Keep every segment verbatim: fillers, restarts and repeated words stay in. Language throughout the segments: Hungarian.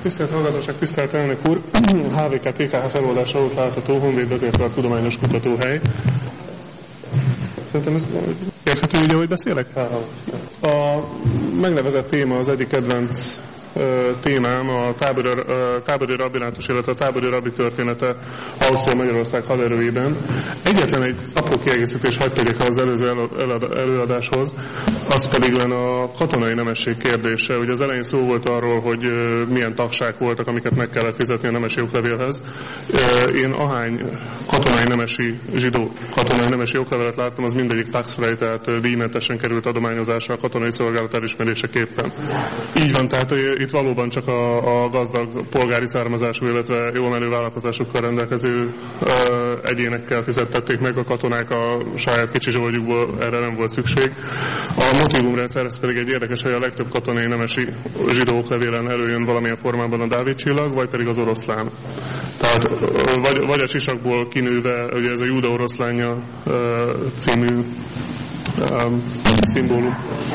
Tisztelt hallgatóság, tisztelt elnök úr! há vé ká té ká há feloldása volt látható, Honvéd Vezérkar Tudományos Kutatóhely. Szerintem ez érthető úgy, ahogy beszélek? A megnevezett téma az egyik kedvenc témám a tábori, tábori rabbinátus, illetve a tábori rabbi története Ausztria-Magyarország haderőjében. Egyetlen egy apró kiegészítés hadd tegyek az előző előadáshoz, az pedig lenne a katonai nemesség kérdése. Ugye az elején szó volt arról, hogy milyen tagság voltak, amiket meg kellett fizetni a nemesi oklevélhez. Én ahány katonai nemesi, zsidó katonai nemesi oklevelet láttam, az mindegyik tax-free, tehát díjmentesen került adományozásra a katonai szolgálat elismeréseképpen. Így van, tehát itt valóban csak a, a gazdag polgári származású, illetve jól menő vállalkozásokkal rendelkező ö, egyénekkel fizettették meg, a katonák a saját kicsi zsoldjukból erre nem volt szükség. A motivumrendszer, ez pedig egy érdekes, hogy a legtöbb katonai nemesi zsidó oklevélen előjön valamilyen formában a Dávid csillag, vagy pedig az oroszlán. Tehát vagy, vagy a sisakból kinőve, ugye ez a Júda oroszlánja ö, című ö, szimbólum.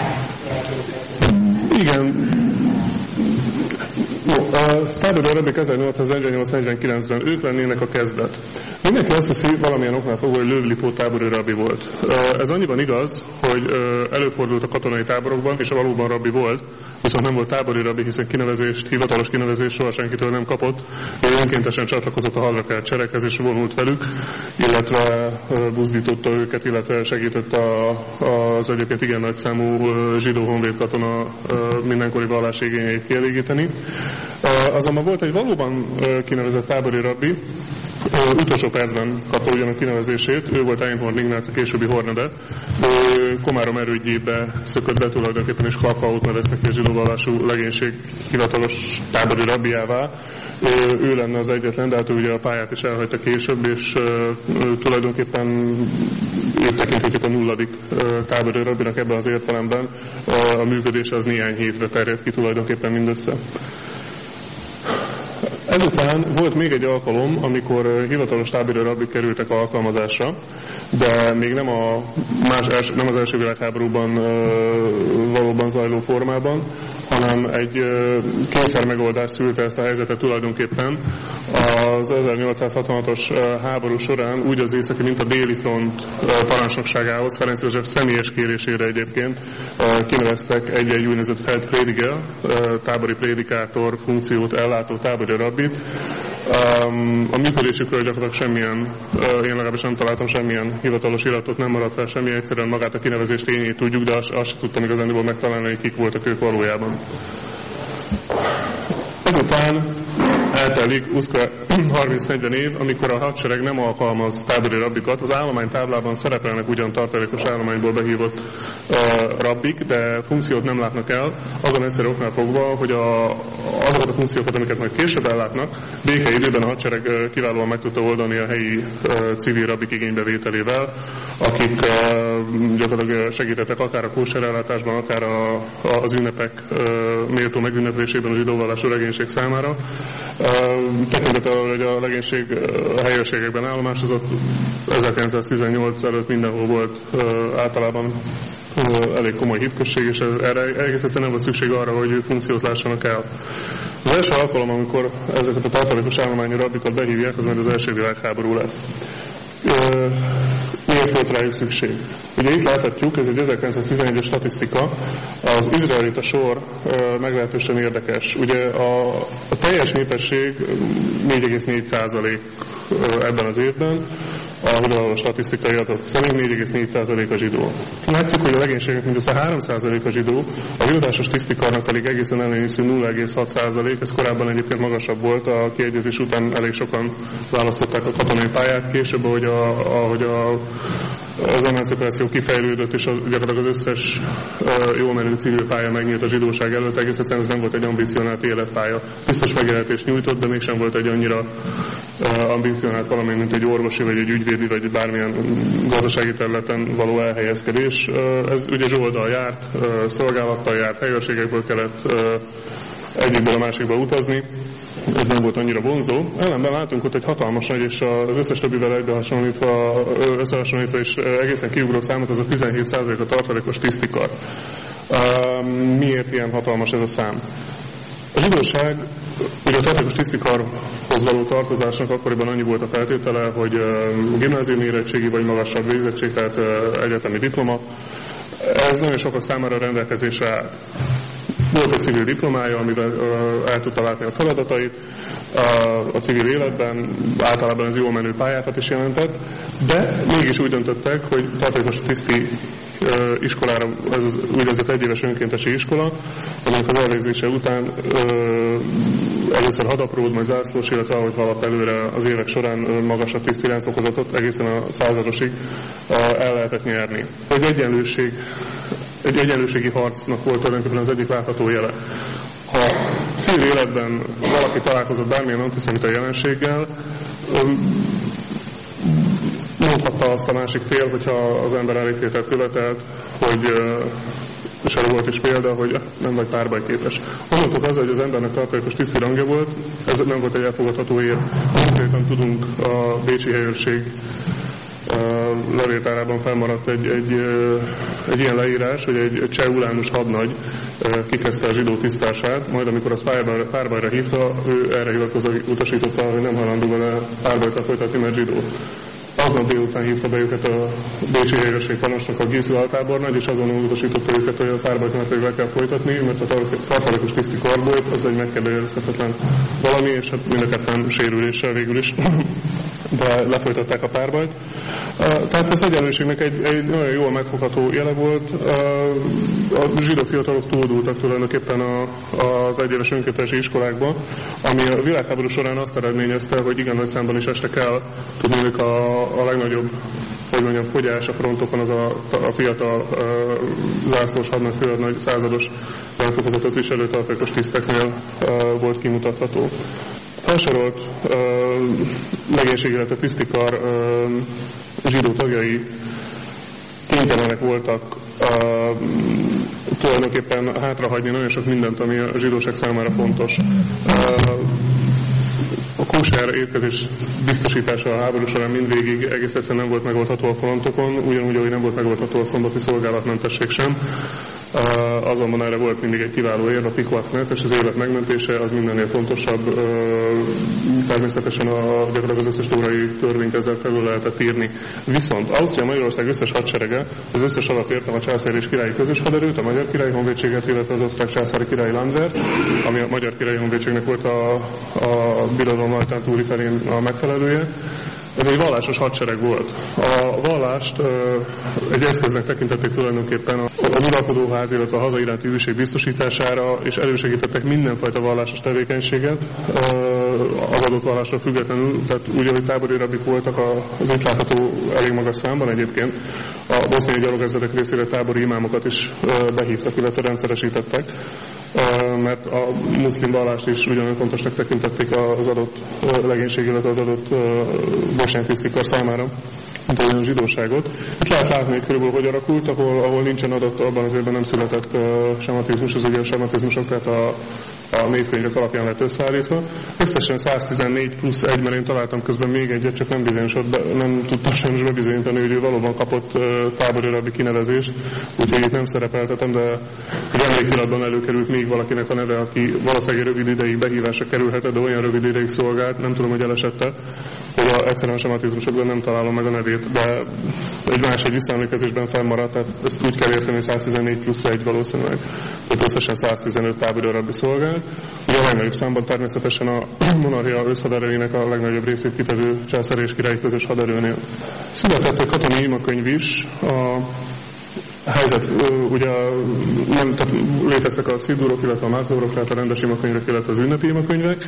Igen. Jó, a tábori rabbik ezernyolcszáznegyvennyolc negyvenkilencben ők lennének a kezdet. Mindenki azt hiszi valamilyen oknál fogva, hogy Löw-Lipó tábori rabbi volt. Ez annyiban igaz, hogy előfordult a katonai táborokban, és valóban rabbi volt, viszont nem volt tábori rabbi, hiszen kinevezést, hivatalos kinevezést soha senkitől nem kapott. Ő önkéntesen csatlakozott a hadra kelt sereghez, és vonult velük, illetve buzdította őket, illetve segített a, az egyébként igen nagy számú zsidó honvéd katona mindenkori vallási igényeit kielégíteni. Azonban volt egy valóban kinevezett tábori rabbi, utolsó percben kapta ugyan a kinevezését, ő volt Einhorn Ignác, a későbbi Hornede, ő Komárom erődjébe szökött be tulajdonképpen, és Klaphaut neveztek ki a zsidó vallású legénység hivatalos tábori rabbiává. Ő lenne az egyetlen, de hát ő ugye a pályát is elhagyta később, és tulajdonképpen őt tekinthetjük a nulladik tábori rabbinak ebben az értelemben. A működése az néhány hétre terjedt ki tulajdonképpen mindössze. Ezután volt még egy alkalom, amikor hivatalos tábori rabbik kerültek alkalmazásra, de még nem, a más, nem az első világháborúban valóban zajló formában, hanem egy kényszer megoldás szülte ezt a helyzetet tulajdonképpen. Az ezernyolcszázhatvanhatos háború során úgy az északi, mint a déli front parancsnokságához, Ferenc József személyes kérésére egyébként kineveztek egy-egy úgynevezett Feldprediger, tábori prédikátor funkciót ellátó tábori rabbit. A működésükről gyakorlatilag semmilyen, én legalábbis nem találtam semmilyen hivatalos iratot, nem maradt fel semmi, egyszerűen magát a kinevezés tényét tudjuk, de azt, azt sem tudtam igazándiból megtalálni, hogy kik voltak ők valójában. Ezután eltelik harminc-negyven év, amikor a hadsereg nem alkalmaz tábori rabbikat. Az állománytáblában szerepelnek ugyan tartalékos állományból behívott uh, rabbik, de funkciót nem látnak el, azon egyszerű oknál fogva, hogy a, azokat a funkciókat, amiket majd később ellátnak, békeidőben a hadsereg uh, kiválóan meg tudta oldani a helyi uh, civil rabbik igénybevételével, akik uh, gyakorlatilag segítettek akár a kóserellátásban, akár a, a, az ünnepek uh, méltó megünneplésében a zsidó vallású legénység számára. Uh, tekintettel, hogy a legénység a helyőrségekben állomásozott, ezerkilencszáztizennyolc előtt mindenhol volt uh, általában uh, elég komoly hitközség, és erre egész egyszerűen nem volt szükség arra, hogy funkciót lássanak el. Az első alkalom, amikor ezeket a tartalékos állományú rabbikat behívják, az majd az első világháború lesz. Uh, miért volt rájuk szükség? Ugye itt láthatjuk, ez egy ezerkilencszáztizenegyes statisztika, az izraelita sor uh, meglehetősen érdekes. Ugye a, a teljes népesség négy egész négy százalék uh, ebben az évben, a hivatalos statisztikai adatok szerint négy egész négy százalék a zsidó. Látjuk, hogy a legénységnek mindössze három százalék a zsidó, a hivatásos tisztikarnak pedig egészen ellenőrző nulla egész hat százalék, ez korábban egyébként magasabb volt, a kiegyezés után elég sokan választották a katonai pályát, később, ahogy, a, ahogy a, az emancipáció kifejlődött, és az, gyakorlatilag az összes uh, jól menő civil pálya megnyílt a zsidóság előtt, egész egyszerűen ez nem volt egy ambicionált életpálya. Biztos megélhetést nyújtott, de mégsem volt egy annyira uh, ambicionált valami, mint egy orvosi, vagy egy ügyvédi, vagy bármilyen gazdasági területen való elhelyezkedés. Uh, ez ugye zsoldal járt, uh, szolgálattal járt, helyőrségekből kellett uh, egyikből a másikba utazni. Ez nem volt annyira vonzó. Ellenben látunk ott egy hatalmas nagy, és az összes többivel egybehasonlítva, összehasonlítva és egészen kiugró számot, az a tizenhét százalék a tartalékos tisztikar. Miért ilyen hatalmas ez a szám? A zsidóság, ugye a tartékos tisztikarhoz való tartozásnak akkoriban annyi volt a feltétele, hogy gimnáziumi érettségi vagy magasabb végzettség, tehát egyetemi diploma. Ez nagyon sokak számára rendelkezésre állt. Volt egy civil diplomája, amivel el tudta látni a feladatait a civil életben, általában ez jól menő pályákat is jelentett, de mégis úgy döntöttek, hogy tartékos tiszti iskolára, ez az úgynevezett egyéves önkéntesi iskola, aminek az elvégzése után először hadapród, majd zászlós, illetve ahogy haladt előre az évek során magasabb tiszti rendfokozatot egészen a századosig el lehetett nyerni. Egy egyenlőség, egy egyenlőségi harcnak volt tulajdonképpen az egyik látható jele. Ha civil életben valaki találkozott bármilyen antiszemita jelenséggel, mondhatta azt a másik fél, hogyha az ember elégtételt követelt, hogy, és erre volt is példa, hogy nem vagy párbajképes. Onnantól az, hogy az embernek tartalékos tiszti rangja volt, ez nem volt egy elfogadható ér. Konkrétan tudunk a bécsi helyőrség levéltárában felmaradt egy, egy, egy ilyen leírás, hogy egy cseh ulánus hadnagy kikezdte a zsidó tisztását, majd amikor az párbajra, párbajra hívta, ő erre hivatkozva utasította, hogy nem hajlandó vele párbajt folytatni, mert zsidó. Aznap délután hívta be őket a bécsi helyőrség parancsnok, a Gizli altábornagy, és azonnal utasította őket, hogy a párbajt nem pedig le kell folytatni, mert a tartalékos tiszti karbolyt az egy megkérdőjelezhetetlen valami, és hát mind a ketten sérüléssel végül is, de lefolytatták a párbajt. Tehát az egyenlőségnek egy, egy nagyon jól megfogható jele volt. A zsidó fiatalok túldultak tulajdonképpen az egyéves önkéntesi iskolákba, ami a világháború során azt eredményezte, hogy igen nagy számban is estek el, tudnék a a legnagyobb, hogy mondjam, fogyás a frontokon az a, a fiatal uh, zászlós hadnagy, főhadnagy, százados rendfokozatot viselő tartalékos tiszteknél uh, volt kimutatható. Felsorolt uh, legénység, illetve tisztikar uh, zsidó tagjai kénytelenek voltak uh, tulajdonképpen hátrahagyni nagyon sok mindent, ami a zsidóság számára fontos. Uh, A kóser étkezés biztosítása a háború során mindvégig egész egyszerűen nem volt megoldható a frontokon, ugyanúgy, ahogy nem volt megoldható a szombati szolgálatmentesség sem. Uh, azonban erre volt mindig egy kiváló érv, a Tikvatnet, és az élet megmentése az mindennél fontosabb. Uh, természetesen a, gyakorlatilag az összes tórai törvényt ezzel felül lehetett írni. Viszont Ausztria-Magyarország összes hadserege, az összes alapértem a császári és királyi közös haderőt, a magyar királyi honvédséget, illetve az osztrák császári királyi Landwehr, ami a magyar királyi honvédségnek volt a, a birodalom ajtán túli felén a megfelelője. Ez egy vallásos hadsereg volt. A vallást ö, egy eszköznek tekintették tulajdonképpen az uralkodóház, illetve a haza iránti hűség biztosítására, és elősegítettek mindenfajta vallásos tevékenységet ö, az adott vallásra függetlenül, tehát úgy, ahogy tábori rabbik voltak az itt látható elég magas számban egyébként, a boszniai gyalogezredek részére tábori imámokat is ö, behívtak, illetve rendszeresítettek, ö, mert a muszlim vallást is ugyanolyan fontosnak tekintették az adott legénység, illetve az adott ö, tisztikar számára, mint olyan zsidóságot. Itt lehet látni, hogy körülbelül hogy alakult, ahol, ahol nincsen adat, abban az évben nem született uh, sematizmus, az ugye a sematizmusok, tehát a, a névkönyvek alapján lett összeállítva. Összesen száztizennégy plusz egy, mert én találtam közben még egyet, csak nem bizonyosod, nem tudtam sajnos bebizonyítani, hogy ő valóban kapott uh, tábori rabbi kinevezést, úgyhogy itt nem szerepeltetem, de egy emlékiratban előkerült még valakinek a neve, aki valószínűleg rövid ideig behívásra kerülhetett, de olyan rövid ideig szolgált, nem tudom, hogy elesette, hogy a, egyszerűen a sematizmusokban nem találom meg a nevét, de egy más egy visszaemlékezésben felmaradt, tehát ezt úgy kell érteni, hogy száztizennégy plusz egy valószínűleg, tehát összesen száztizenöt tábori rabbi szolgált. Ugye a legnagyobb számban természetesen a monarchia összhaderőjének a legnagyobb részét kitevő császári és királyi közös haderőnél. Született egy katonai imakönyv is, a A helyzet, ugye nem, tehát léteztek a szidurok, illetve a márzaurok, tehát a rendes imakönyvek, illetve az ünnepi imakönyvek.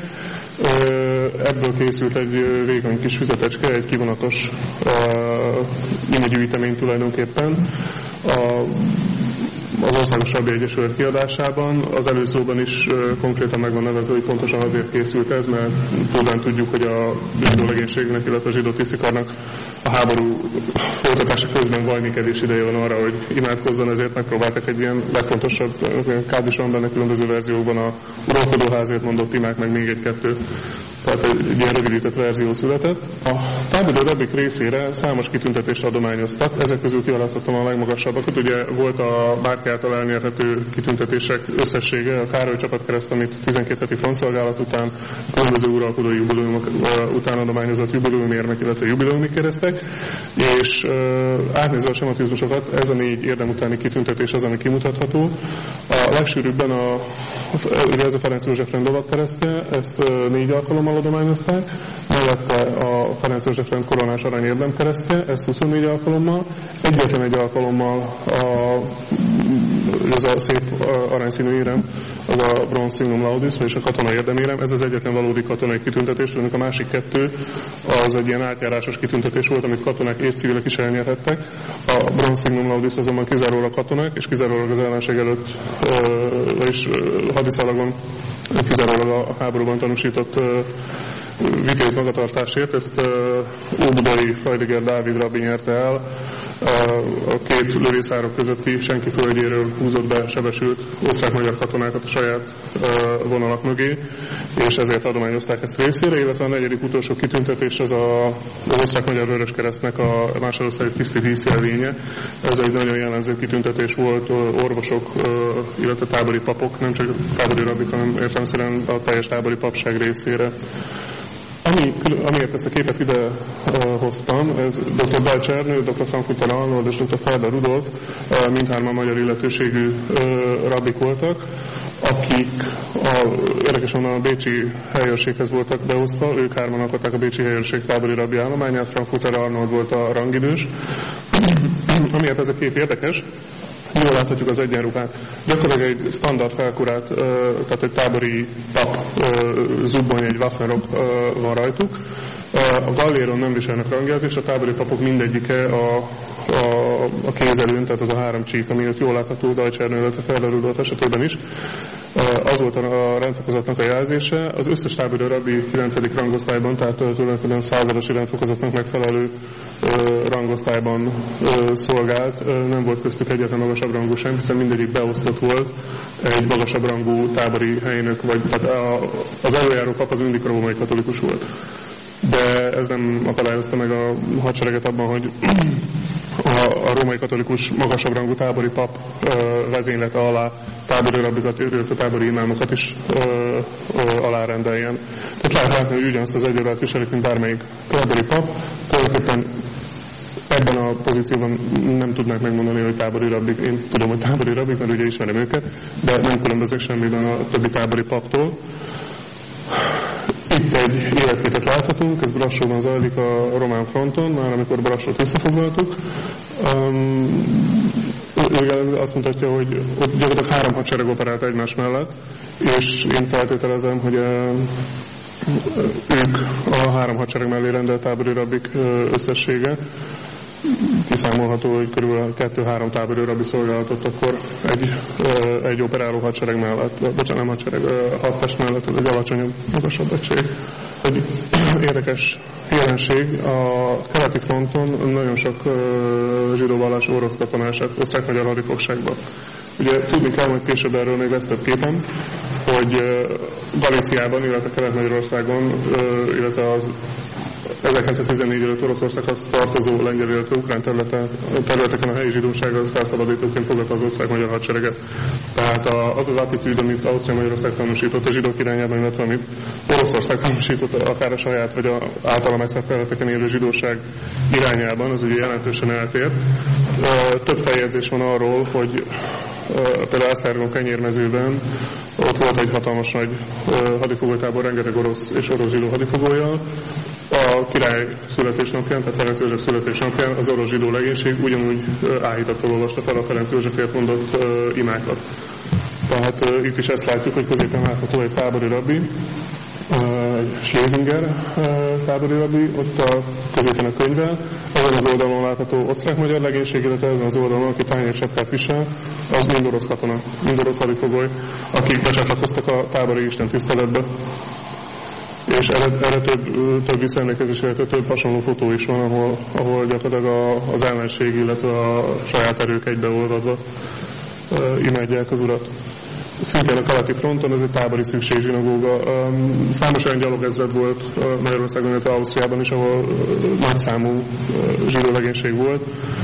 Ebből készült egy vékony kis füzetecske, egy kivonatos imagyűjtemény tulajdonképpen. A az Országos Rabbi Egyesület kiadásában. Az előszóban is uh, konkrétan meg van nevezve, hogy pontosan azért készült ez, mert tudán tudjuk, hogy a zsidó legénységnek, illetve a zsidó tisztikarnak a háború folytatása közben vajnikedés ideje van arra, hogy imádkozzon, ezért megpróbáltak egy ilyen legfontosabb, kád is van benne különböző verziókban a uralkodóházért mondott imák, meg még egy-kettő. Tehát egy ilyen rövidített verzió született. A tábori rabbik részére számos kitüntetést adományoztak, ezek közül kiválasztottam a legmagasabbakat. Ugye volt a bárki által elnyerhető kitüntetések összessége, a Károly csapatkereszt, amit tizenkét heti frontszolgálat után, a különböző uralkodói jubileumok után adományozott jubileumérmek, illetve jubileumi keresztek, és átnézve a sematizmusokat, ez a négy érdem utáni kitüntetés az, ami kimutatható. A legsűrűbben a, ugye ez a Ferenc József rend lovagkeresztje, ezt négy alkalommal adományozták, mellette a Ferenc József rend koronás arany érdemkeresztje, ezt huszonnégy alkalommal, egyetlen egy alkalommal a, ez a szép aranyszínű érem, az a bronz signum laudis, vagyis a katona érdemérem, ez az egyetlen valódi katonai kitüntetés, a másik kettő az egy ilyen átjárásos kitüntetés volt, amit katonák és civilek is elnyerhettek. A bronz signum laudis azonban kizárólag katonák, és kizárólag az ellenség előtt, és hadiszalagon kizárólag a háborúban tanúsított vitéz magatartásért, ezt óbudai Freudiger Dávid rabbi nyerte el, a két lövészárok közötti senki földjéről húzott be sebesült osztrák-magyar katonákat a saját vonalak mögé, és ezért adományozták ezt részére, illetve a negyedik utolsó kitüntetés az a, az osztrák-magyar Vöröskeresztnek a másodosztályú tiszti díszjelvénye. Ez egy nagyon jellemző kitüntetés volt, orvosok, illetve tábori papok, nem csak tábori rabbik, hanem értelemszerűen a teljes tábori papság részére. Ami, amiért ezt a képet ide uh, hoztam, ez doktor Balcs Ernő, doktor Frankfurter Arnold és doktor Felber Rudolf, uh, mindhárman magyar illetőségű uh, rabbik voltak, akik a, érdekesen a bécsi helyőrséghez voltak behozva, ők hárman alkották a bécsi helyőrség tábori rabbi állományát, Frankfurter Arnold volt a rangidős. Amiért ez a kép érdekes, jól láthatjuk az egyenruhát. Gyakorlatilag egy standard felkurát, tehát egy tábori pap zubbony, egy waffenrock van rajtuk. A galléron nem viselnek rangjelzést, a tábori papok mindegyike a, a, a kézelőn, tehát az a három csík, ami ott jól látható Deutsch Ernő, illetve Felder Rudolf esetében is. Az volt a rendfokozatnak a jelzése. Az összes tábori rabbi kilencedik rangosztályban, tehát tulajdonképpen századosi rendfokozatnak megfelelő rangosztályban szolgált. Nem volt köztük egyetlen magasabb rangú sem, hiszen mindegyik beosztott volt egy magasabb rangú tábori helynök, vagy tehát az előjáró pap az mindig római katolikus volt. De ez nem akadályozta meg a hadsereget abban, hogy a, a római katolikus magasabb rangú tábori pap ö, vezénylete alá tábori rabbikat, illetve tábori imámokat is ö, ö, alárendeljen. Tehát lehet látni, hogy ugyanazt az egyenruhát viselik, mint bármelyik tábori pap. Tulajdonképpen ebben a pozícióban nem tudnák megmondani, hogy tábori rabbik. Én tudom, hogy tábori rabbik, mert ugye ismerem őket, de nem különböznek semmiben a többi tábori paptól. Itt egy életképet láthatunk, ez Brassóban zajlik a román fronton, már amikor Brassót összefoglaltuk. Um, azt mutatja, hogy ott gyakorlatilag három hadsereg operált egymás mellett, és én feltételezem, hogy uh, ők a három hadsereg mellé rendelt tábori rabbik uh, összessége. Kiszámolható, hogy körülbelül kettő-három tábori rabbi szolgálatot akkor egy, egy operáló hadsereg mellett, bocsánat, nem hadsereg, hadtest mellett, ez egy alacsonyabb, magasabb egység. Egy érdekes jelenség, a keleti fronton nagyon sok zsidóvallású orosz katonás lett osztrák-magyar hadifogságban. Ugye tudni kell, hogy később erről még lesz több képen, hogy Galíciában, illetve Kelet-Magyarországon, illetve az ezerkilencszáztizennégy előtt Oroszországhoz tartozó lengyel, illetve ukrán területen, területeken a helyi zsidóság az felszabadítóként fogadta az osztrák-magyar hadsereget. Tehát az az attitűd, amit Ausztria-Magyarország tanúsított a zsidók irányában, illetve amit Oroszország tanúsított akár a saját vagy a általa megszállt területeken élő zsidóság irányában, az ugye jelentősen eltér. Több feljegyzés van arról, hogy például Esztergom kenyérmezőben ott volt egy hatalmas nagy hadifogótábor, rengeteg orosz és orosz zsidó hadifogójal. A király születésnapján, tehát Ferenc József születésnapján az orosz zsidó legénység ugyanúgy áhítattal olvasta fel a Ferenc Józsefért mondott imákat. Tehát itt is ezt látjuk, hogy középen látható egy tábori rabbi, egy Schlesinger tábori rabbi, ott a középen a könyvvel, azon az oldalon látható osztrák-magyar legénység, illetve ezen az oldalon, aki tányérsepkát visel, az mind orosz katona, mind orosz hadifogoly, akik becsatlakoztak a tábori isten tiszteletbe. És erre, erre több, több visszaemlékezés, illetve több hasonló fotó is van, ahol, ahol gyakorlatilag az ellenség, illetve a saját erők egybeolvadva imádják az urat. szintén a keleti fronton, ez egy tábori szükségzsinagóga. Számos olyan gyalogezred volt Magyarországon, illetve Ausztriában is, ahol nagyszámú zsidó legénység volt.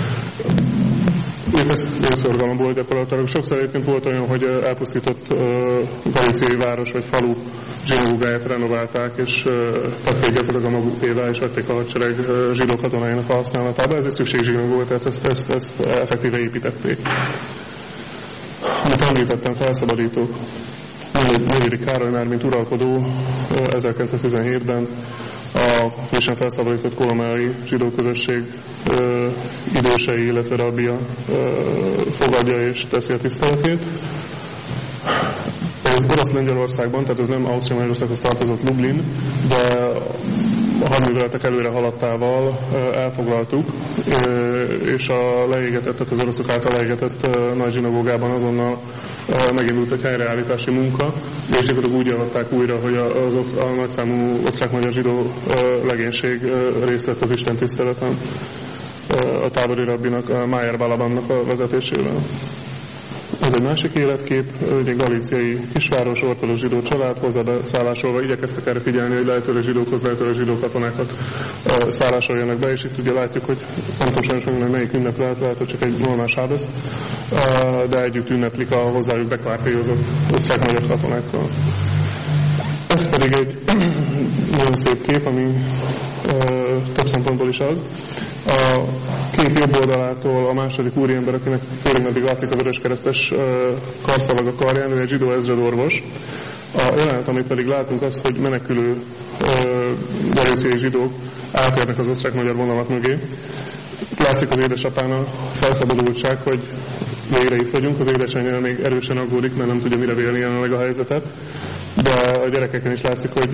Ez népszorgalom volt gyakorlatilag. Sokszor egyébként volt olyan, hogy elpusztított uh, galíciai város vagy falu zsinagógáját renoválták, és uh, tették gyakorlatilag a magukévá, és vették a hadsereg uh, zsidó katonáinak a használatába. Ez egy szükségzsinagóga, tehát ezt, ezt, ezt effektíve építették. Amit említettem, felszabadítók. negyedik Károly már, mint uralkodó ezerkilencszáztizenhétben a frissen felszabadított kolomai zsidó közösség ö, idősei, illetve rabbia ö, fogadja és teszi a tiszteletét. Ez orosz Lengyelországban, tehát ez nem Ausztria-Magyarországhoz tartozott Lublin, de a hadműveletek előre haladtával elfoglaltuk, és a leégetett, tehát az oroszok által leégetett nagy zsinagógában azonnal megindult egy helyreállítási munka, és gyakorlatilag úgy avatták újra, hogy az osz, a nagyszámú osztrák-magyar zsidó legénység részt vett az istentiszteleten a tábori rabbinak, Májer Balabannak a vezetésével. Ez egy másik életkép, egy galíciai kisváros, ortodox zsidó család, hozzábeszállásolva igyekeztek erre figyelni, hogy lehetőleg zsidókhoz, lehetőleg zsidó katonákat szállásoljanak be, és itt ugye látjuk, hogy nem tudom sajnos megmondani, melyik ünnep lehet, lehet, hogy csak egy normál sábesz, de együtt ünneplik a hozzájuk bekvártélyozott osztrák-magyar katonákkal. Ez pedig egy nagyon szép kép, ami több szempontból is az. A kép jobb oldalától a második úriember, akinek félig meddig látszik a vöröskeresztes karszalag a karján, ő egy zsidó ezredorvos. A jelenet, amit pedig látunk, az, hogy menekülő galíciai zsidók átérnek az osztrák-magyar vonalat mögé. Látszik az édesapán a felszabadultság, hogy végre itt vagyunk, az édesanyja még erősen aggódik, mert nem tudja mire vélni jelenleg a helyzetet, de a gyerekeken is látszik, hogy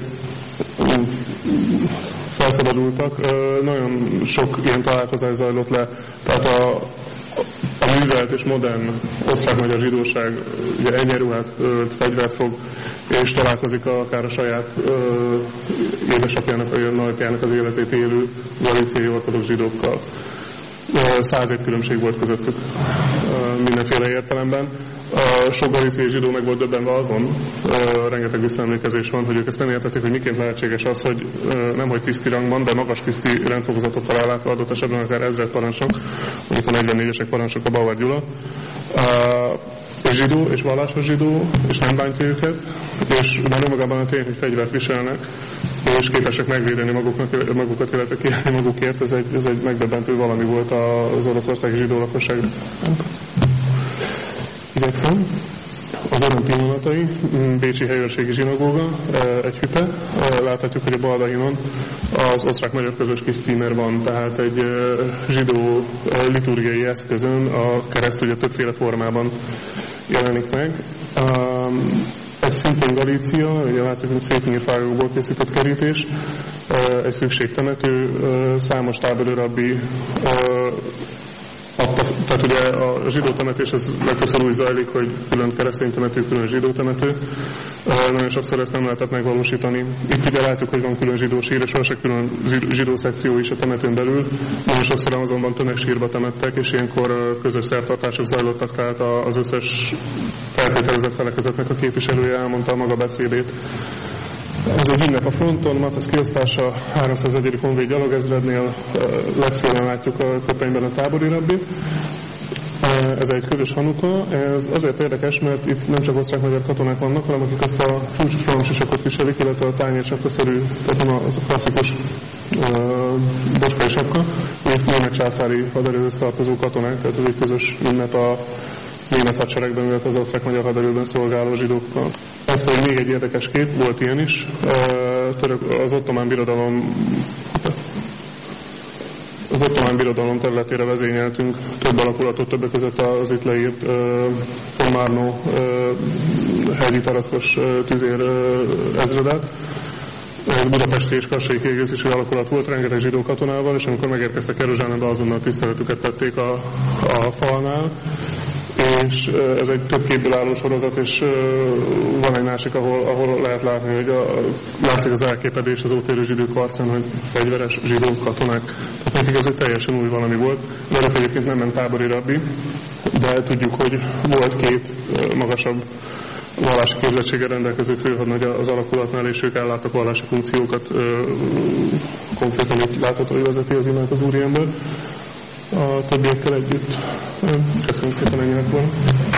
felszabadultak. Nagyon sok ilyen találkozás zajlott le, tehát a, a művelt és modern osztrák-magyar zsidóság ugye egyenruhát ölt, fegyvert fog, és találkozik akár a saját ö, édesapjának, vagy nagyapjának az életét élő galíciai ortodox zsidókkal. Száz év különbség volt közöttük mindenféle értelemben. Sok galíciai zsidó meg volt döbbenve azon, rengeteg visszaemlékezés van, hogy ők ezt nem értették, hogy miként lehetséges az, hogy nem hogy tiszti rangban, de magas tiszti rendfokozatokkal ellátva adott esetben akár ezred parancsnok, mondjuk a negyvennégyesek parancsnok a Bauer Gyula, és zsidó, és vallásos zsidó, és nem bántja őket, és már önmagában a tény, hogy fegyvert viselnek, és képesek megvédeni maguknak, magukat, illetve kiállni magukért, ez egy, ez egy megdöbbentő valami volt az oroszországi zsidó lakosságra. Igyekszem. Az öröm pillanatai, Bécsi helyőrségi zsinagóga, egy hüpe. Láthatjuk, hogy a baldahinon az osztrák-magyar közös kis címer van, tehát egy zsidó liturgiai eszközön a kereszt ugye többféle formában jelenik meg. Ez szintén Galícia, ugye látszik, hogy szép nyírfágokból készített kerítés, egy szükségtemető, számos tábori rabbi adta, tehát ugye a zsidó temetés az legtöbbször úgy zajlik, hogy külön keresztény temető, külön zsidó temető. Nagyon sokszor ezt nem lehetett megvalósítani. Itt ugye látjuk, hogy van külön zsidó sír, és van se külön zsidó szekció is a temetőn belül. Nagyon sokszor azonban tömegsírba temettek, és ilyenkor közös szertartások zajlottak, tehát az összes feltételezett felekezetnek a képviselője elmondta a maga beszédét. Ez egy ünnep a fronton, Macesz kiosztása háromszázegyedik honvéd gyalogezrednél, legszőlen látjuk a köpenyben a tábori rabbit. Ez egy közös hanuka, ez azért érdekes, mert itt nem csak osztrák-magyar katonák vannak, hanem akik azt a csúcsfalomsisakot viselik, illetve a tányérsapkaszerű, tehát nem az a klasszikus uh, bocskai sapka, itt német császári haderőhöz tartozó katonák, tehát ez egy közös ünnep a német hadseregben, illetve az osztrák-magyar haderőben szolgáló zsidókkal. Ez pedig még egy érdekes kép, volt ilyen is. Az ottomán birodalom az ottomán birodalom területére vezényeltünk több alakulatot, többek között az itt leírt von Márnó hegyi taraszkos tüzér ezredet. Ez budapesti és kassai kiegészítő alakulat volt, rengeteg zsidó katonával, és amikor megérkeztek Jeruzsálembe, azonnal tiszteletüket tették a, a falnál. És ez egy több képből álló sorozat, és van egy másik, ahol, ahol lehet látni, hogy a, látszik az elképedés az ótérő zsidók arcán, hogy fegyveres zsidók, katonák. Tehát nekik ez egy teljesen új valami volt. Velük egyébként nem ment tábori rabbi, de tudjuk, hogy volt két magasabb vallási képzettséggel rendelkező főhadnagy az alakulatnál, és ők elláttak vallási funkciókat, konkrétan így látható, hogy vezeti az imánt az úriember a többiekkel együtt. Köszönöm szépen, ennyinek van.